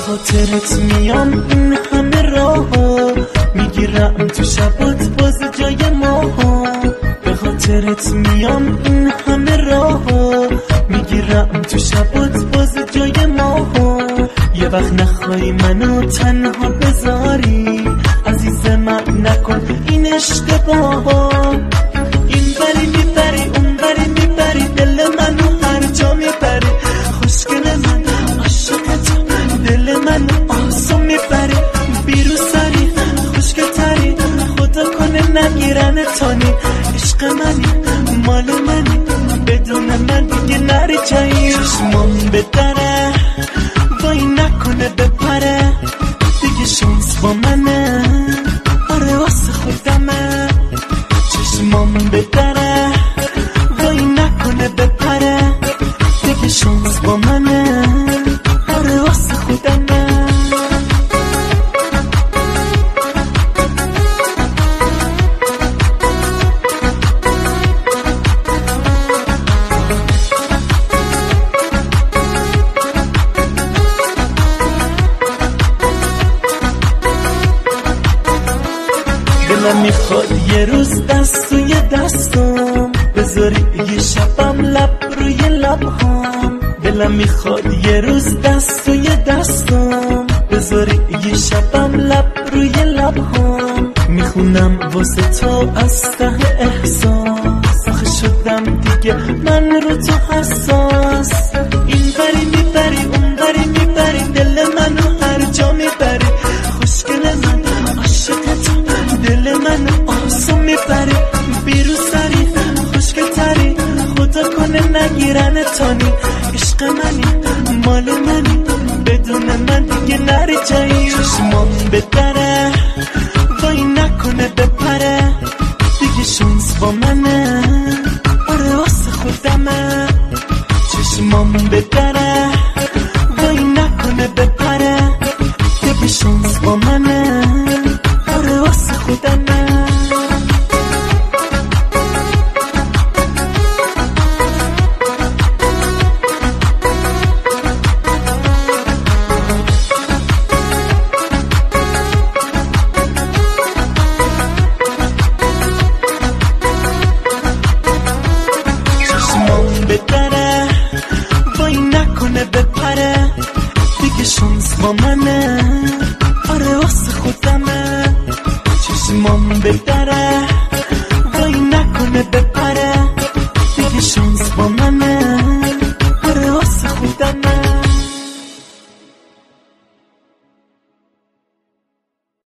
خاطرت میام این همه راهو، میگیرم تو شبات باز جای ماها. به خاطرت میام این همه راهو، میگیرم تو شبات باز جای ماها. یه وقت نخوای منو تنها بذاری، عزیز من نکن این اشتباها. این بری میبری اون بری میبری، دل منو هر جا میبری. خوشگل من عاشقتم، دل منو آسون میبری. بیرو سری خوشگل تری، خدا کنه نگیرن تانی. عشق منی مال منی، بدون من دیگه نری جایی. چشمام به دره وای نکنه بپره، دیگه شانس با منه، آره واسه خودمه. چشمام به دره وای نکنه بپره، دیگه شانس با منه، آره واسه خودمه. دلم میخواد یه روز دست توی دستم بذاری، یه شبم لب روی لبهام. دلم میخواد یه روز دست توی دستم بذاری، یه شبم لب روی لبهام. میخونم واسه تو از ته احساس، آخه شدم دیگه من رو تو حساس. این بری میبری اون بری میبری، دل منو هر جا میبری. خوشگل من عاشقتم، دل منو آسون میبری. بیرو سری خوشگل تری، خدا کنه نگیرن تانی. عشق منی مال منی، بدون من دیگه نری جایی. چشمام به دره وای نکنه بپره، دیگه شانس با منه، آره واسه خودمه. چشمام به دره وای نکنه بپره، دیگه شانس با منه، آره واسه خودمه. بدره وای نکنه بپره، دیگه شانس با منه، آره واسه خودمه. چشمام بدره وای نکنه بپره، دیگه شانس با منه، آره واسه خودمه.